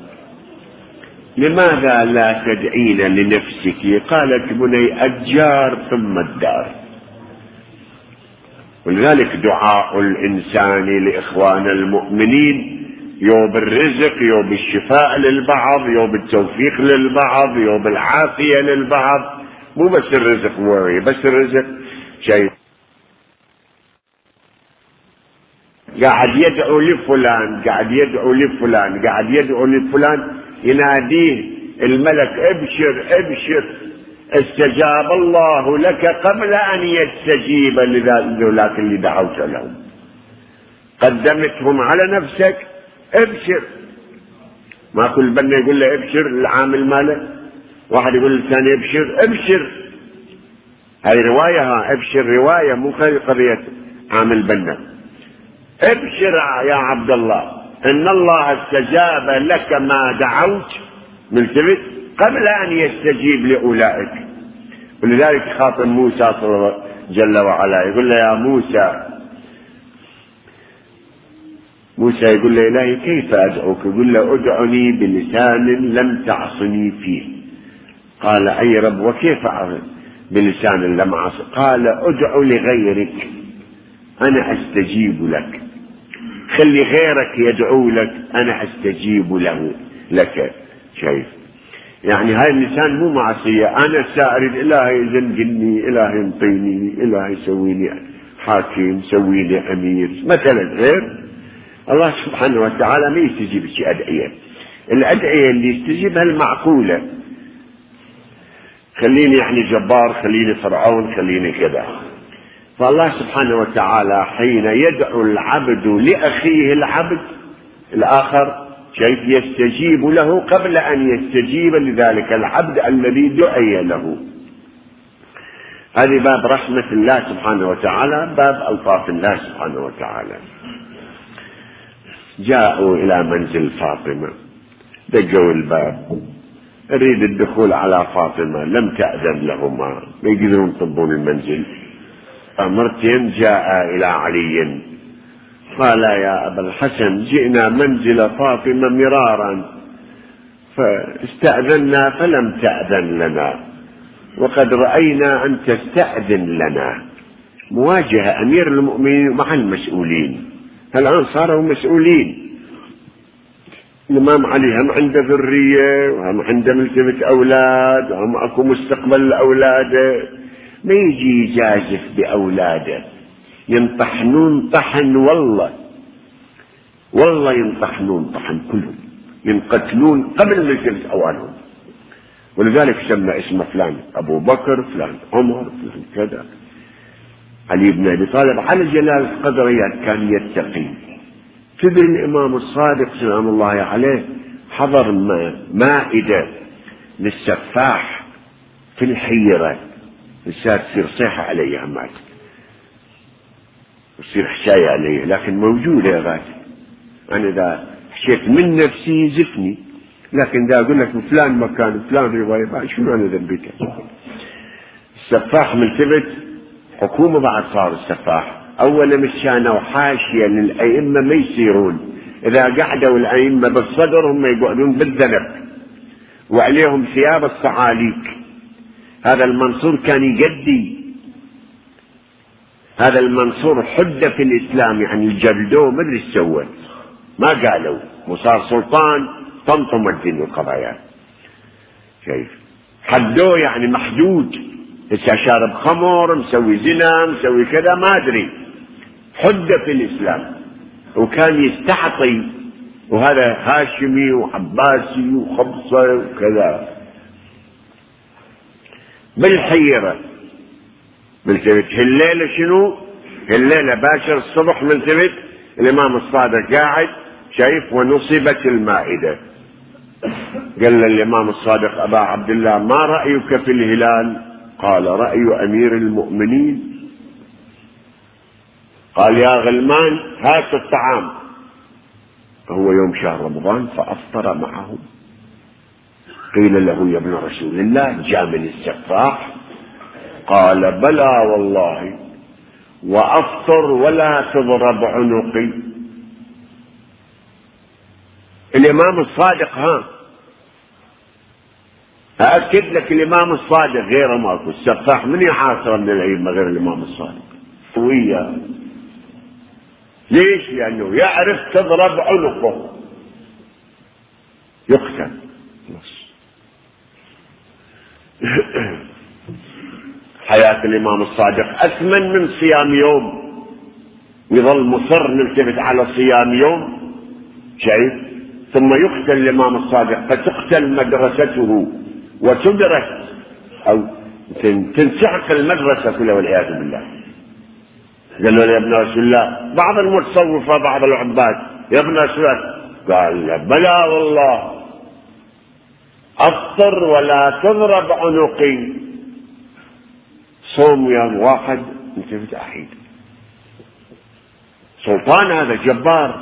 لماذا لا تدعين لنفسك؟ قالت: بني الجار ثم الدار. ولذلك دعاء الإنسان لإخوان المؤمنين يو بالرزق، يو بالشفاء للبعض، يو بالتوفيق للبعض، يو بالعافية للبعض، مو بس الرزق وري، بس الرزق شيء. قاعد يدعو لفلان، قاعد يدعو لفلان، قاعد يدعو لفلان، يناديه الملك: ابشر ابشر، استجاب الله لك قبل ان يستجيب لذاك اللي دعوت لهم. قدمتهم على نفسك، ابشر. ما كل بنا يقول له ابشر العامل ماله، واحد يقول للثاني ابشر ابشر. هاي رواية، ابشر رواية مو قضية عامل بنا. ابشر يا عبد الله ان الله استجاب لك ما دعوت، ملتفت، قبل ان يستجيب لاولئك. ولذلك خاطب موسى جل وعلا يقول له: يا موسى يقول له: الهي كيف ادعوك؟ يقول له: ادعني بلسان لم تعصني فيه. قال: اي رب وكيف بلسان لم اعص؟ قال: ادع لغيرك انا استجيب لك، خلي غيرك يدعو لك انا استجيب له لك. شايف يعني هاي اللسان مو معصية. انا سارد الهي زنقني، الهي انطيني، الهي سويني حاكم، سويني امير مثلا. غير الله سبحانه وتعالى ما يستجيب شيء ادعية. الادعية اللي يستجيبها المعقولة، خليني يعني جبار، خليني فرعون، خليني كذا. فالله سبحانه وتعالى حين يدعو العبد لأخيه العبد الآخر شيء يستجيب له قبل أن يستجيب لذلك العبد الذي دعي له. هذه باب رحمة الله سبحانه وتعالى، باب ألطاف الله سبحانه وتعالى. جاءوا إلى منزل فاطمة، دقوا الباب، أريد الدخول على فاطمة، لم تأذن لهما، ما يقدرون يطبون المنزل. مرتين جاء إلى علي قال: يا أبا الحسن جئنا منزل فاطمة مرارا فاستأذنا فلم تأذن لنا، وقد رأينا أن تستأذن لنا. مواجهة أمير المؤمنين مع المسؤولين، الآن صاروا مسؤولين. الإمام علي هم عنده ذرية وهم عنده ملتفت أولاد وهم أكو مستقبل لأولاده، ما يجي يجازف بأولاده، ينطحنون طحن، والله ينطحنون طحن كلهم، ينقتلون قبل ملتفت أوانهم. ولذلك سمى اسمه فلان أبو بكر، فلان عمر، فلان كذا. علي بن أبي طالب على جلالة قدره كان يتقي. تدري الإمام الصادق سلام الله عليه حضر مائدة للسفاح في الحيرة، الساد تصير صيحة علي همات، تصير حشاية علي، لكن موجودة يا غاتي. أنا إذا حشيت من نفسي يزفني، لكن إذا أقول لك فلان مكان فلان رواية شنو أنا ذنبك؟ السفاح ملتفت حكومة بعد صار السفاح. أولا مشانوا حاشية للأئمة ما يصيرون، إذا قعدوا الأئمة بالصدر هم يقعدون بالذنب وعليهم ثياب الصعاليك. هذا المنصور كان يقدي، هذا المنصور حد في الإسلام، يعني الجلدوه ما ادري ايش سوى، ما قالوا وصار سلطان طمطم الدين والقضايا. كيف حدوه؟ يعني محدود، لسه شارب خمر، مسوي زنا، مسوي كذا، ما ادري، حد في الإسلام. وكان يستعطي، وهذا هاشمي وعباسي وخبصة وكذا. بالحيرة ملتفت الليلة، شنو الليلة باشر الصبح ملتفت الإمام الصادق قاعد شايف، ونصبت المائدة. قال الإمام الصادق أبا عبد الله ما رأيك في الهلال؟ قال رأي أمير المؤمنين. قال يا غلمان هات الطعام. هو يوم شهر رمضان فأفطر معهم. قيل له يا ابن رسول الله جاء من السفاح؟ قال بلى والله، وأفطر ولا تضرب عنقي. الإمام الصادق، أأكد لك الإمام الصادق غير ماكو. السفاح من يحاصر من الأئمة غير الإمام الصادق؟ وياه. ليش؟ لأنه يعرف تضرب عنقه يقتل. حياة الإمام الصادق أثمن من صيام يوم، يظل مصر نلتفت على صيام يوم، شايف؟ ثم يقتل الإمام الصادق، فتقتل مدرسته وتدرس أو تنسحق المدرسة كلها والعياذ بالله. قالوا له يا ابن رسول الله، بعض المتصوفة بعض العباد، يا ابن رسول الله، قال بلى والله، أفطر ولا تضرب عنقي. صوم يوم واحد التفت أحيد. سلطان هذا جبار.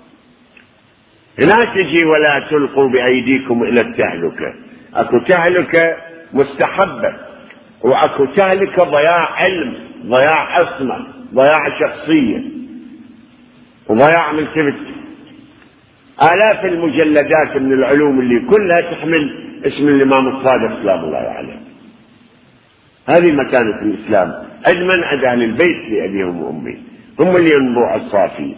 لا تجي ولا تلقوا بأيديكم إلى التهلكة. أكو تهلكة مستحبة، وأكو تهلكة ضياع علم، ضياع عصمة، ضياع شخصية، وضياع ملتفت. آلاف المجلدات من العلوم اللي كلها تحمل اسم الإمام الصادق سلام الله عليه. هذه مكانة الإسلام، أجمل عند أهل البيت لأبيهم وأمي، هم اللي ينبوع الصافي.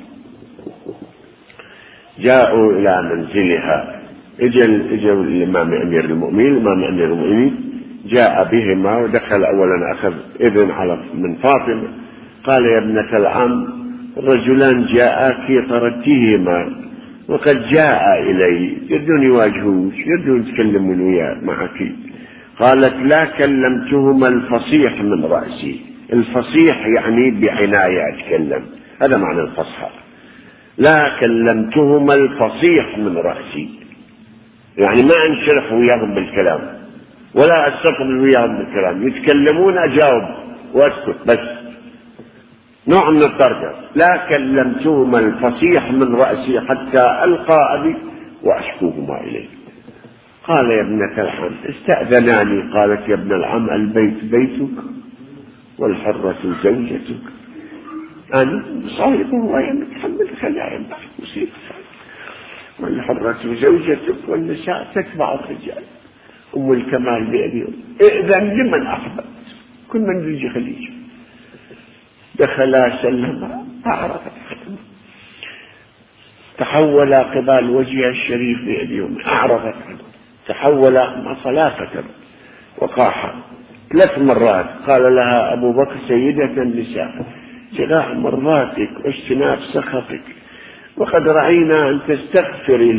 جاءوا إلى منزلها، اجوا الإمام أمير المؤمنين، الإمام أمير المؤمنين جاء بهما ودخل. أولا أخذ إذن على من فاطمة، قال يا ابنة العم، رجلان جاءاك طردتهما وقد جاء إلي، يردون يواجهوش، يردون يتكلمون وياه معك. قالت لا كلمتهما الفصيح من رأسي. الفصيح يعني بعناية أتكلم، هذا معنى الفصحى. لا كلمتهما الفصيح من رأسي، يعني ما انشرح وياهم بالكلام ولا استقبل وياهم بالكلام، يتكلمون أجاوب واسكت بس، نوع من الطرد. لا كلمتهما الفصيح من رأسي حتى ألقى أبي وأشكوهما إليه. قال يا ابنة العم استأذناني. قالت يا ابن العم البيت بيتك والحرة زوجتك، أنا صاحب وهي متحمل خلايا بعد مصيبة، والحرة زوجتك والنساء تتبع الرجال، أم الكمال بأبيهم، إذن لمن أحببت، كل من يجي خليج. دخلا سلما أعرفت عنه، تحول قبال وجهها الشريف بأبيهم، أعرفت عنه، تحول مع صلافة وقاحة 3 مرات. قال لها أبو بكر سيدة النساء، جراح مرضاتك واجتناب سخطك، وقد رأينا أن تستغفري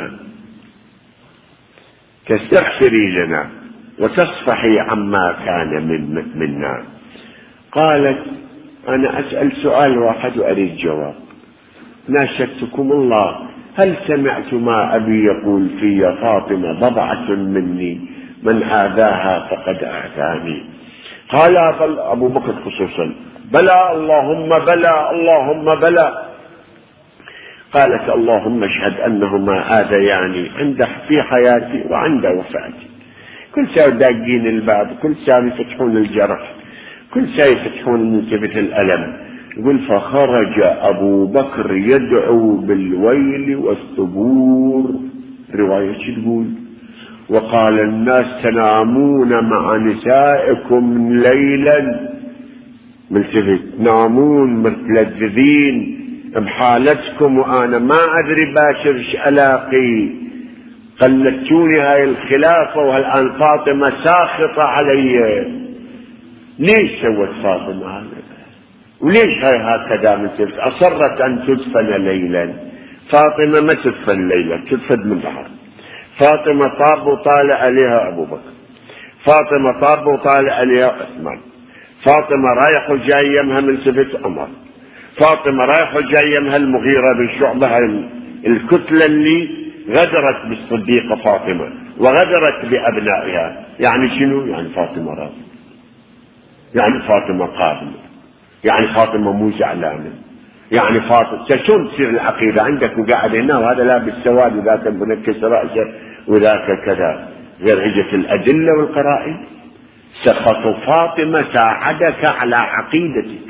لنا وتصفحي عما كان منا. قالت أنا أسأل سؤال واحد وأريد جواب. ناشدتكم الله، هل سمعت ما أبي يقول في فاطمة بضعة مني، من آذاها فقد آذاني؟ قال بل أبو بكر خصوصا، بلى اللهم بلى اللهم بلى. قالت اللهم اشهد أنهما آذياني عند في حياتي وعند وفاتي. كل ساعة داقين الباب، كل ساعة يفتحون الجرح، كل شيء يفتحون من ثبت الألم. يقول فخرج أبو بكر يدعو بالويل والثبور، رواية شو تقول؟ وقال الناس تنامون مع نسائكم ليلا، ملتفت نامون متلذذين بحالتكم وأنا ما أدري باشر ألاقي، قلتوني هاي الخلافة والآن فاطمة ساخطة علي. ليش سوت فاطمة هذا؟ وليش هاي هكذا ملتفت؟ أصرت أن تدفن ليلا. فاطمة ما تدفن ليلا، تدفن من نهار. فاطمة طاب وطالع عليها أبو بكر، فاطمة طاب وطالع عليها عثمان، فاطمة رايح وجاي يمها من سفت عمر، فاطمة رايح وجاي يمها المغيرة بن شعبة، الكتلة اللي غدرت بالصديقة فاطمة وغدرت بأبنائها. يعني شنو؟ يعني فاطمة راضية، يعني فاطمة قابلة، يعني فاطمة مو زعلانة، يعني فاطمة شلون تصير العقيدة عندك وقاعد هنا وهذا لابس سواد وذاك منكس رأسه وذاك كذا، غير عجة الأدلة والقرائن. سخط فاطمة ساعدك على عقيدتك.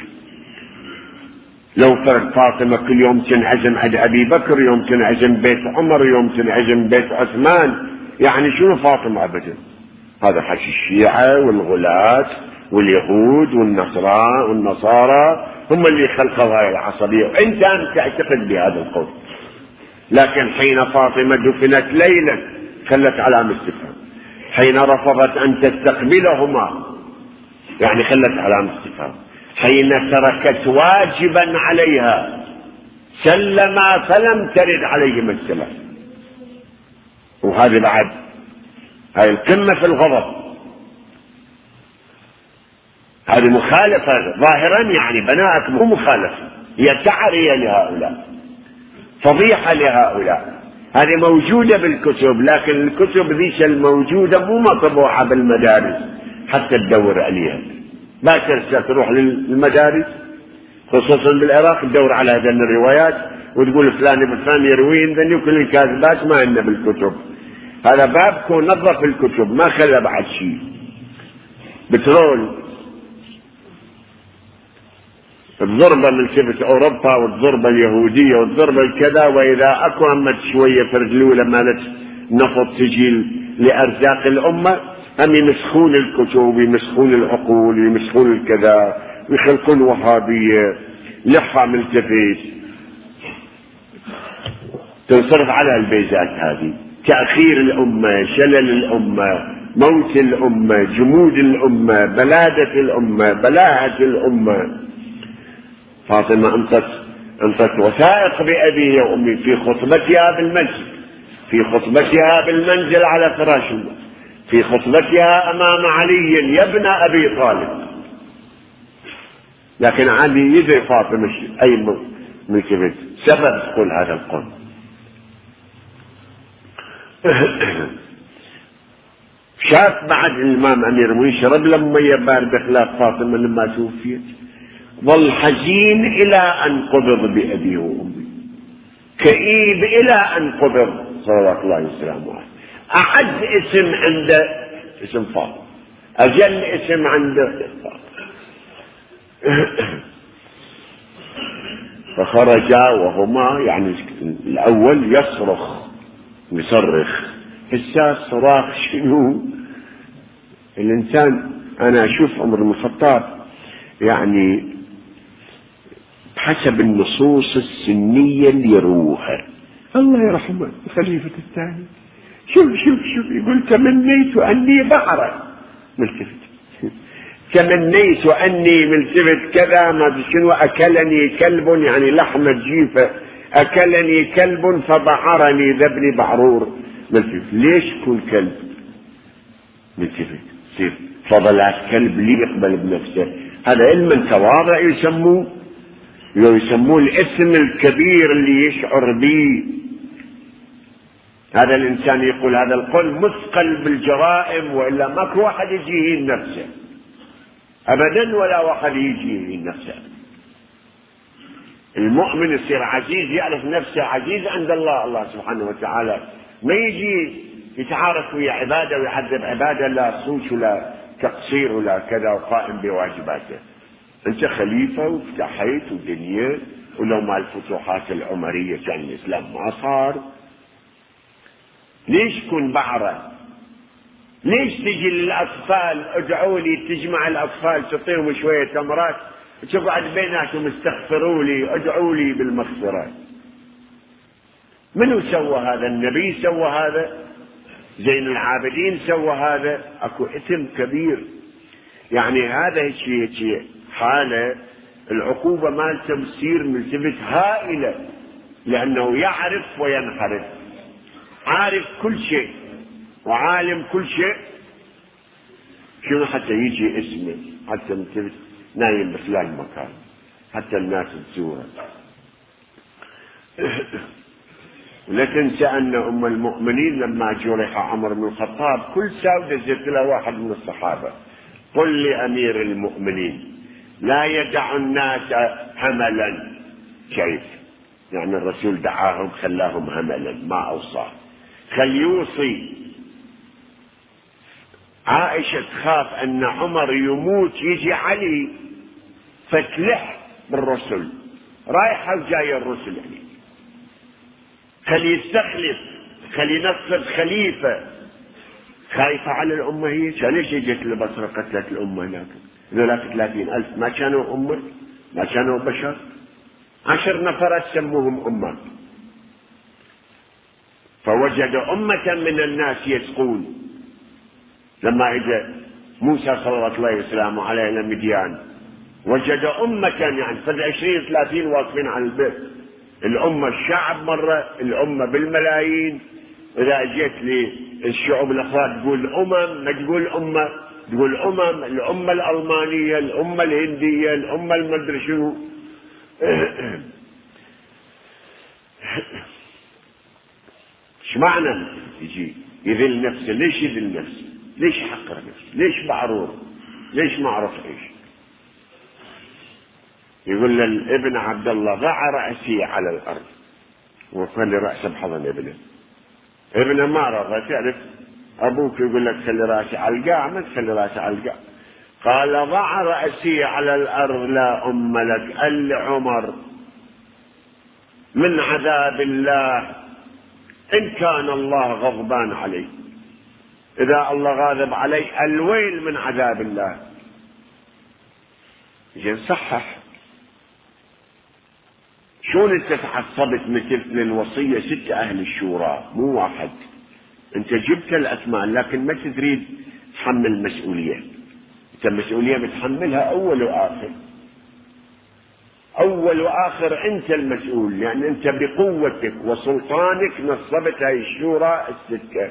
لو فرد فاطمة كل يوم تنعزم عند أبي بكر، يوم تنعزم بيت عمر، يوم تنعزم بيت عثمان، يعني شنو فاطمة أبدا؟ هذا حكي الشيعة والغلاة واليهود والنصارى هم اللي خلقوا هاي العصبية، وانت تعتقد بهذا القول. لكن حين فاطمة دفنت ليلا خلت علامة استفهام، حين رفضت أن تستقبلهما يعني خلت علامة استفهام، حين تركت واجبا عليها سلما فلم ترد عليهما السلام. وهذه بعد هاي القمة في الغضب، هذه مخالفة ظاهرا، يعني بناءك مو مخالفة، هي تعرية لهؤلاء، فضيحة لهؤلاء. هذه موجودة بالكتب، لكن الكتب ذيك الموجودة مو مطبوعة بالمدارس حتى تدور عليها. باكر تروح للمدارس خصوصا بالعراق تدور على هذه الروايات وتقول فلان بفلان يروين ذني، وكل الكاذبات ما عندنا بالكتب. هذا بابكم نظف الكتب، ما خلى بعد شيء. بترول الضربة من شبه أوروبا والضربة اليهودية والضربة الكذا، وإذا أكو همت شوية فرجلوا لما نفط تجي لأرزاق الأمة هم يمسخون الكتب، يمسخون العقول، يمسخون الكذا، ويخلقون وهابية لحة ملتفت تنصرف على البيزات هذه. تأخير الأمة، شلل الأمة، موت الأمة، جمود الأمة، بلادة الأمة، بلاهة الأمة. فاطمة انطت وثائق بأبيه وأمي في خطبتها بالمسجد، في خطبتها بالمنزل على فراش الله، في خطبتها أمام علي يا ابن أبي طالب. لكن علي يدري فاطمة أي من كبت سبب تقول هذا القول. شاف بعد الإمام أمير المؤمنين شرب لما يبارد بخلاف فاطمة لما توفيت، ظل حزين إلى أن قبض بأبيه وأمي، كئيب إلى أن قبض صلوات الله وسلامه عليه. أعز اسم عنده اسم فاطمة، أجل اسم عنده فاطمة. فخرجا وهما يعني الأول يصرخ يصرخ، الساس صراخ شنو؟ الإنسان أنا أشوف عمر بن الخطاب يعني حسب النصوص السنية اللي يروها، الله يرحمه الخليفة الثاني، شوف يقول تمنيت أني بحرا ملتفت، تمنيت أني ملتفت كذا ما شنو، أكلني كلب يعني لحمة جيفة، أكلني كلب فبعرني ذبني بعرور ملتفت. ليش كل كلب ملتفت؟ يصير فضلات كلب لي يقبل بنفسه، هذا علم تواضع يسموه الاسم الكبير اللي يشعر به. هذا الإنسان يقول هذا القول مثقل بالجرائم، وإلا ماكو واحد يجي يهين نفسه أبدا، ولا واحد يجي يهين نفسه. المؤمن يصير عزيز، يعرف نفسه عزيز عند الله سبحانه وتعالى، ما يجي يتعارك ويا عبادة ويعذب عبادة لا صوت ولا تقصير ولا كذا وقائم بواجباته. أنت خليفة وفتحيت ودنيا، ولو ما الفتوحات العمرية كان الإسلام ما صار. ليش كن بعرة؟ ليش تجي للأطفال ادعوا لي، تجمع الأطفال تعطيهم شوية تمرات تقعد بيناتهم استغفروا لي ادعوا لي بالمغفرة؟ منو سوى هذا؟ النبي سوى هذا؟ زين العابدين سوى هذا؟ اكو اثم كبير. يعني هذا شيء حالة العقوبة مالته تصير ملتفت هائلة، لأنه يعرف وينحرف، عارف كل شيء وعالم كل شيء. شنو حتى يجي اسمه، حتى ملتفت نايم بفلان مكان، حتى الناس تزوره. ولا تنسى أن أم المؤمنين لما جرح عمر بن الخطاب كل ساودة زيت له واحد من الصحابة: قل لأمير المؤمنين لا يدع الناس هملا. كيف؟ يعني الرسول دعاهم خلاهم هملا، ما أوصاه. خل يوصي. عائشة تخاف أن عمر يموت يجي علي فتلح بالرسل، رايحة وجاية الرسل، يعني خلي يستخلف، خلي ينصب خليفة. خايفة على الأمة هي. ليش اجت البصرة قتلت الأمة هناك؟ ذولاك 30,000 ما كانوا أمة؟ ما كانوا بشر؟ 10 نفر سموهم أمة. فوجد أمة من الناس يسقون. لما اجى موسى صلى الله عليه وسلم عليه إلى مديان وجد أمة، يعني فد 20-30 واقفين على البئر. الأمة الشعب مرة، الأمة بالملايين. إذا جيت للشعوب الأخرى تقول أمم، ما تقول أمة، تقول أمم. الأمة الألمانية، الأمة الهندية، الأمة المدري شنو. ايش معنى يجي يذل نفسه؟ ليش يذل نفسه؟ ليش يحقر نفسه؟ ليش بعرور؟ ليش ما اعرف ايش؟ يقول للابن عبد الله: ضع رأسي على الارض. وخلي رأسه بحضن ابنه. ابنه ما رضى. تعرف ابوك يقول لك خلي رأسي على القاع، ما تخلي رأسي على القاع. قال: ضع رأسي على الارض لا ام لك. قال عمر: من عذاب الله إن كان الله غضبان علي. إذا الله غاضب علي الويل من عذاب الله. زين صحح. شلون انت تعصبت مثل الوصية 6 أهل الشورى مو واحد؟ انت جبت الأثمان لكن ما تريد تحمل المسؤولية. انت المسؤولية بتحملها أول وآخر. أول وآخر أنت المسؤول، يعني أنت بقوتك وسلطانك نصبت هاي الشورى 6.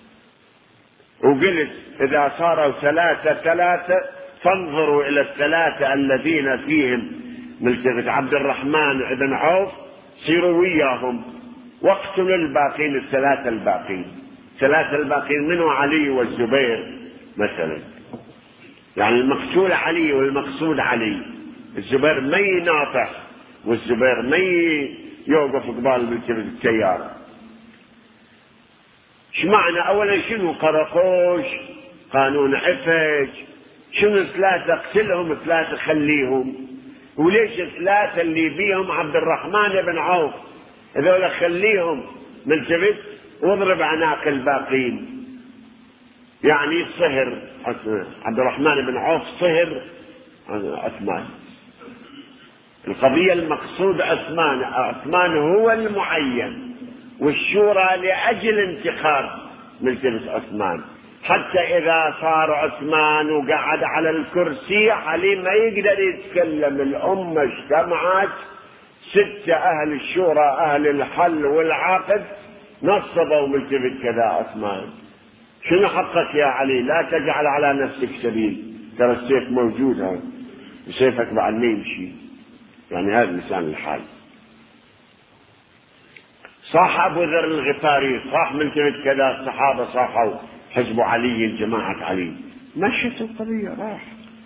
وقلت إذا صاروا 3 فانظروا إلى 3 الذين فيهم ملتفت عبد الرحمن بن عوف، صيروا وياهم واقتلوا الباقين. 3 الباقين. 3 الباقين منه علي والزبير مثلا. يعني المقتول علي والمقصود علي. الزبير ما يناطح، والزبير ما يوقف قبال ملتفت التيار. ايش معنى؟ اولا شنو قرقوش، قانون عفج، شنو 3 اقتلهم 3 خليهم؟ وليش 3 اللي بيهم عبد الرحمن بن عوف هذول خليهم ملتفت واضرب عناق الباقين؟ يعني صهر عبد الرحمن بن عوف، صهر عثمان. القضية المقصود عثمان. عثمان هو المعين، والشورى لأجل انتخاب ملتفت عثمان. حتى إذا صار عثمان وقعد على الكرسي علي ما يقدر يتكلم. الأمة اجتمعت 6 أهل الشورى أهل الحل والعقد نصبوا ملتفت كذا عثمان. شنو حقك يا علي؟ لا تجعل على نفسك سبيل، ترى السيف موجود هذا، سيفك بعد ما يمشي. يعني هذا لسان الحال. صاح أبو ذر الغفاري، صاح ملتفت كذا، الصحابة صاحوا حزب علي جماعة علي، مشت القضية راح.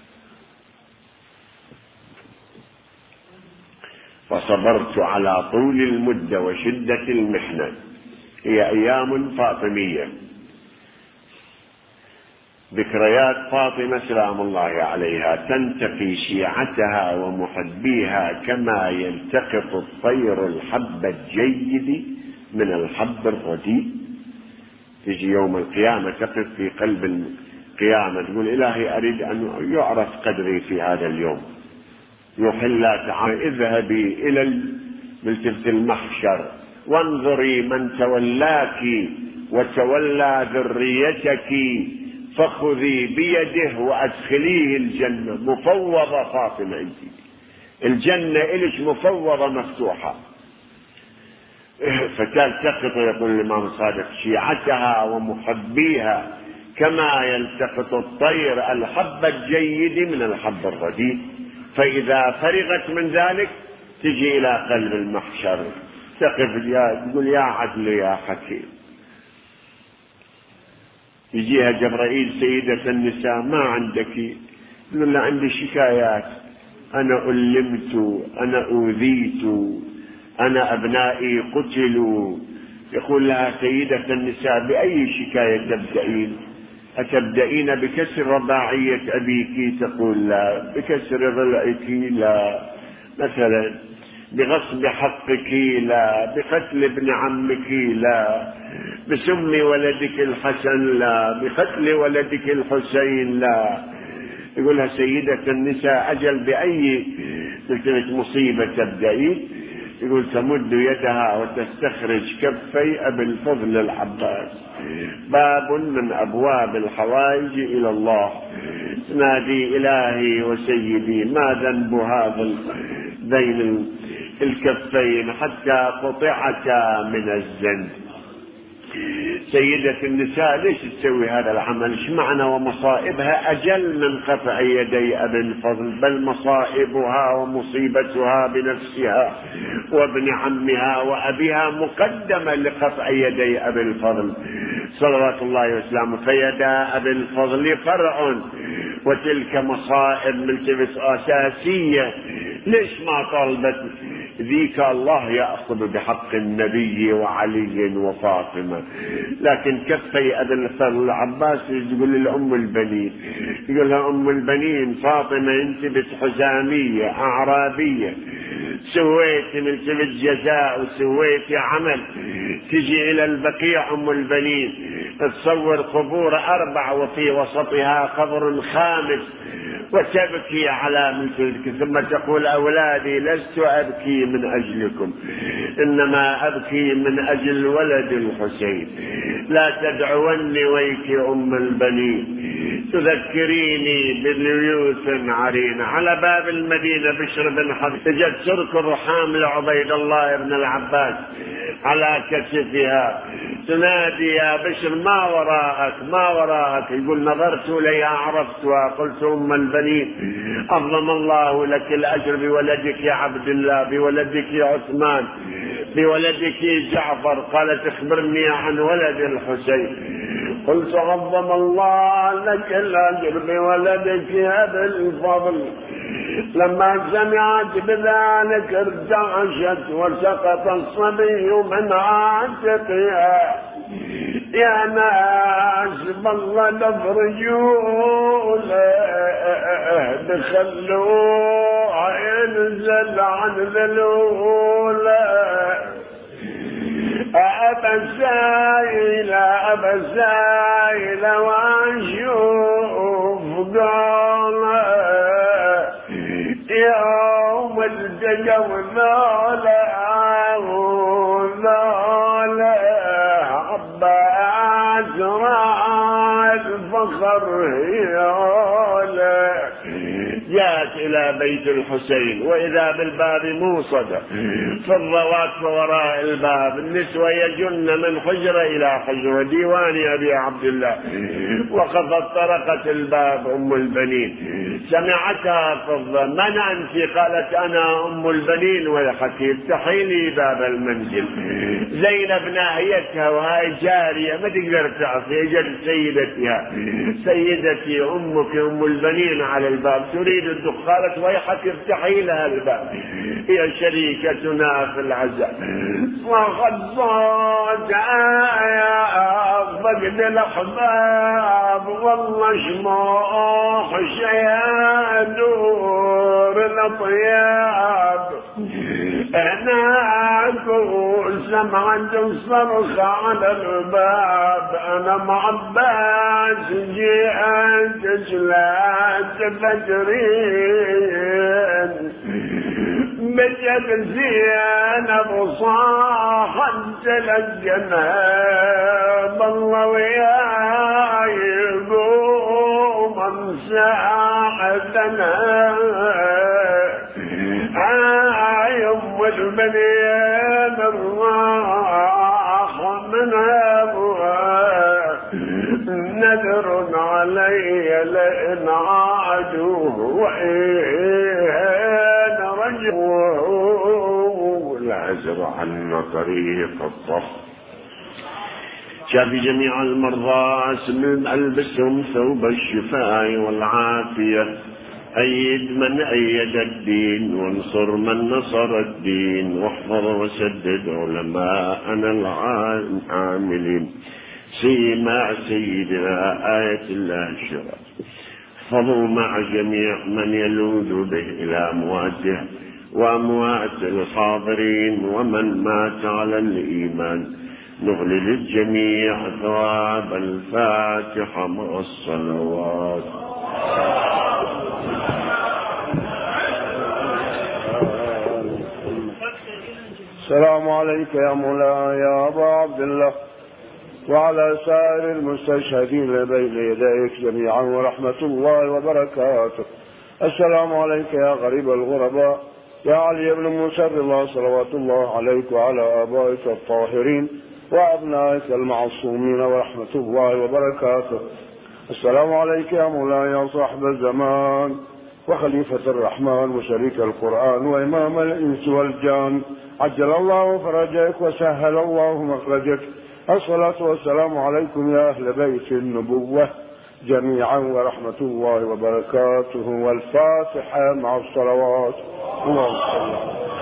فصبرت على طول المدة وشدة المحنة، هي أيام فاطمية. ذكريات فاطمة سلام الله عليها تنتقي شيعتها ومحبيها كما يلتقط الطير الحب الجيد من الحب الرديء. تجي يوم القيامة تقف في قلب القيامة تقول إلهي أريد أن يعرف قدري في هذا اليوم. يحل تعالى اذهبي إلى ملتفت المحشر وانظري من تولاك وتولى ذريتك فخذي بيده وأدخليه الجنة. مفوضة فاطمة انت، الجنة إلك مفوضة مفتوحة. فتلتقط يقول الإمام الصادق شيعتها ومحبيها كما يلتقط الطير الحب الجيد من الحب الرديء. فإذا فرغت من ذلك تجي إلى قلب المحشر تقف تقول يا عدل يا حكيم. يجيها جبرائيل سيدة النساء ما عندك؟ يقول لا عندي شكايات، أنا ألمت، أنا أوذيت، أنا أبنائي قتلوا. يقول لها سيدة النساء بأي شكاية تبدأين؟ أتبدأين بكسر رباعية أبيك؟ تقول لا. بكسر ضلعك؟ لا. مثلا بغصب حقك؟ لا. بقتل ابن عمك؟ لا. بسم ولدك الحسن؟ لا. بقتل ولدك الحسين؟ لا. يقولها سيدة النساء أجل بأي مصيبة تبدأين؟ يقول تمد يدها وتستخرج كفي أبي الفضل العباس، باب من أبواب الحوائج إلى الله. نادي إلهي وسيدي ما ذنب هذا بين الكفين حتى قطعتا من الزند. سيدة النساء ليش تسوي هذا العمل؟ ايش معنى ومصائبها أجل من قطع يدي أبي الفضل؟ بل مصائبها ومصيبتها بنفسها وابن عمها وأبيها مقدمة لقطع يدي أبي الفضل صلوات الله وسلامه. فيدا أبي الفضل فرع وتلك مصائب ملتبس أساسية. ليش ما طلبت ذيك الله يأخذ بحق النبي وعلي وفاطمة؟ لكن كفي أبي الفضل العباس يقول لأم البنين، يقول لها أم البنين فاطمة انت بنت حزامية أعرابية، سويت ملتبس جزاء وسويت عمل، تجي إلى البقيع أم البنين تصور قبور 4 وفي وسطها قبر خامس وتبكي على مثلك، ثم تقول أولادي لست أبكي من أجلكم إنما أبكي من أجل ولد الحسين. لا تدعوني ويك أم البنين تذكريني بليوث عرين. على باب المدينة بشر بن حرب تجد تركض حامل عبيد الله بن العباس على كتفها تنادي يا بشر ما وراءك ما وراءك؟ يقول نظرت ليها عرفتها، قلت أم البنين أظلم الله لك الأجر بولدك يا عبد الله، بولدك يا عثمان، بولدك جعفر. قالت اخبرني عن ولد الحسين. قلت عظم الله لك الأجر بولدك يا أبي الفضل. لما سمعت بذلك ارتعشت وسقط الصبي من عاتقها. يا ناس بالله تفرجوا بخلوه ينزل عن ذلوله. أبا السائل وأشوف قوله يوم التقوا ذولا عباس راعى الفخر يولا. جاءت إلى بيت الحسين وإذا بالباب موصدة، فالضوات وراء الباب، النسوة يجن من حجرة إلى حجرة، ديوان أبي عبد الله. وقد طرقت الباب أم البنين، سمعتها فضة من أنت؟ قالت أنا أم البنين والحكي افتحي لي باب المنزل. زينب ناهيتها وهاي جارية ما تقدر تعصي، اجت سيدتها سيدتي أمك أم البنين على الباب تريد الدخول. قالت ويحك افتحي لها الباب، هي شريكتنا في العزاء. وقد صوت يا أفضل فقد الأحباب والله شموح شيادور الأطياب أنا أقول سمعت الصرخ على الباب أنا معباس جئت جلات فجرين بجد زينب صاحت لجنها بالله وياي قوم ساعدنا يم البنين الراح من أبوها نذر علي لئن عادوه وإن رجعوه لأزرعن طريق الطف. شافي جميع المرضى اسم ألبسهم ثوب الشفاء والعافية أيد من أيد الدين وانصر من نصر الدين واحفظ وسدد علماءنا العاملين سيما سيدنا آية الله الشرع احفظوا مع جميع من يلوذ به إلى أمواته وأموات الحاضرين ومن مات على الإيمان نغلل للجميع ثواب الفاتحة مع الصلوات. السلام عليك يا مولاي يا أبا عبد الله وعلى سائر المستشهدين بين يديك جميعا ورحمة الله وبركاته. السلام عليك يا غريب الغرباء يا علي بن موسى الله صلوات الله عليك وعلى آبائك الطاهرين وأبنائك المعصومين ورحمة الله وبركاته. السلام عليك يا مولاي يا صاحب الزمان وخليفة الرحمن وشريك القرآن وإمام الإنس والجان عجل الله فرجك وسهل الله مخرجك. الصلاة والسلام عليكم يا أهل بيت النبوة جميعا ورحمة الله وبركاته. والفاتحة مع الصلوات. اللهم صل